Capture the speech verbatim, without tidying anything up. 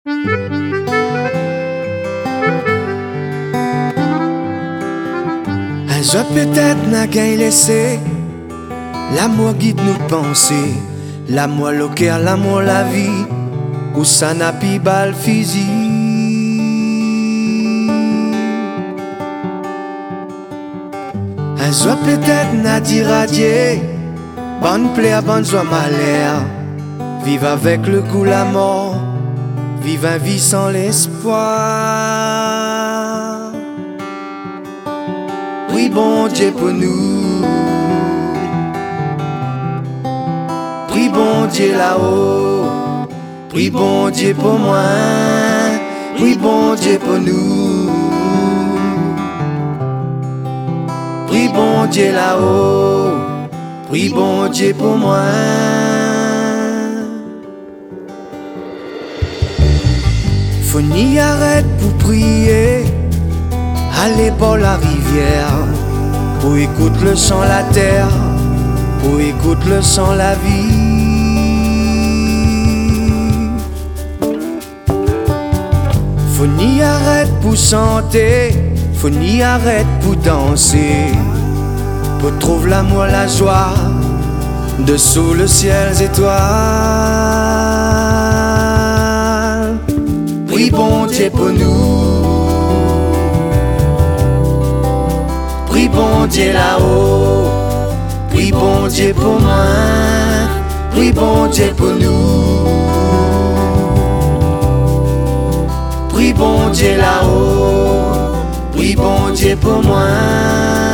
Un jour peut-être n'a qu'à laisser l'amour guide nous penser, l'amour le cœur, l'amour la vie, où ça n'a pi bal physique. Un jour peut-être n'a d'irradier, bonne plaie, bonne joie, malheur. Vive avec le goût, la mort, vive un vie sans l'espoir. Oui, bon Dieu pour nous, prie bon Dieu là-haut, prie bon Dieu pour moi, prie bon Dieu pour nous, prie bon Dieu là-haut, prie bon Dieu pour moi. Faut n'y arrête pour prier, aller par la rivière, pour écouter le son la terre, pour écouter le son la vie. Faut n'y arrête pour chanter, faut n'y arrête pour danser, pour trouver l'amour, la joie, dessous le ciel étoiles. Prie bon Dieu pour nous, prie bon Dieu là-haut, prie bon Dieu pour moi, prie bon Dieu pour nous, prie bon Dieu là-haut, prie bon Dieu pour moi.